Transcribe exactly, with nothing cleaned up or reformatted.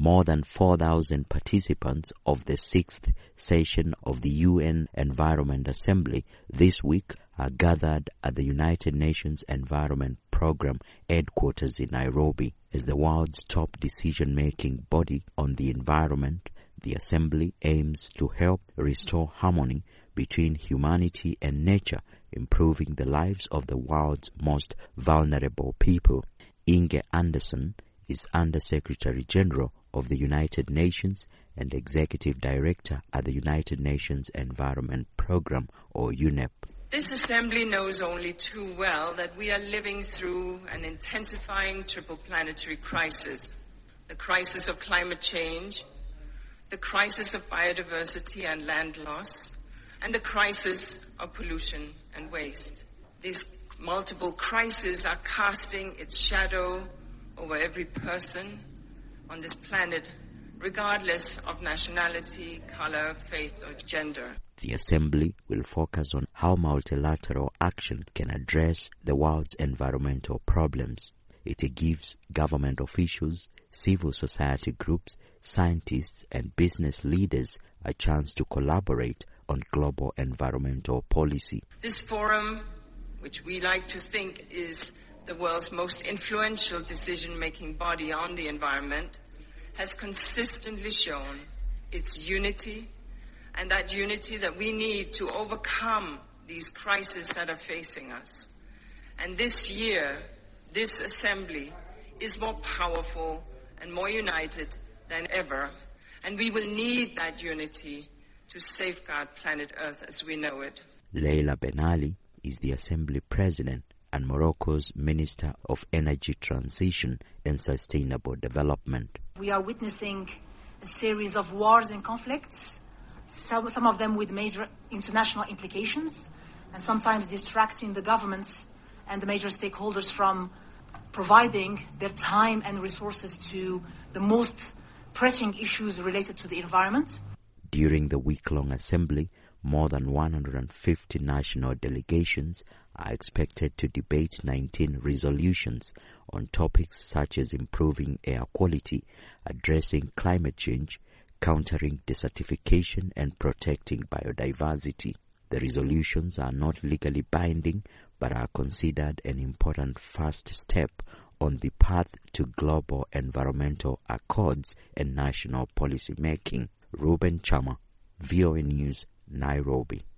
More than four thousand participants of the sixth session of the U N Environment Assembly this week are gathered at the United Nations Environment Programme headquarters in Nairobi. As the world's top decision-making body on the environment, the Assembly aims to help restore harmony between humanity and nature, improving the lives of the world's most vulnerable people. Inge Anderson is Under-Secretary General of the United Nations and Executive Director at the United Nations Environment Programme, or U N E P. This Assembly knows only too well that we are living through an intensifying triple planetary crisis. The crisis of climate change, the crisis of biodiversity and land loss, and the crisis of pollution and waste. These multiple crises are casting its shadow over every person on this planet, regardless of nationality, color, faith, or gender. The Assembly will focus on how multilateral action can address the world's environmental problems. It gives government officials, civil society groups, scientists, and business leaders a chance to collaborate on global environmental policy. This forum, which we like to think is the world's most influential decision-making body on the environment, has consistently shown its unity, and that unity that we need to overcome these crises that are facing us. And this year, this Assembly is more powerful and more united than ever, and we will need that unity to safeguard planet Earth as we know it. Leila Ben Ali is the Assembly President and Morocco's Minister of Energy Transition and Sustainable Development. We are witnessing a series of wars and conflicts, some, some of them with major international implications, and sometimes distracting the governments and the major stakeholders from providing their time and resources to the most pressing issues related to the environment. During the week-long assembly, more than one hundred fifty national delegations are expected to debate nineteen resolutions on topics such as improving air quality, addressing climate change, countering desertification, and protecting biodiversity. The resolutions are not legally binding, but are considered an important first step on the path to global environmental accords and national policy making. Ruben Chama, V O A News, Nairobi.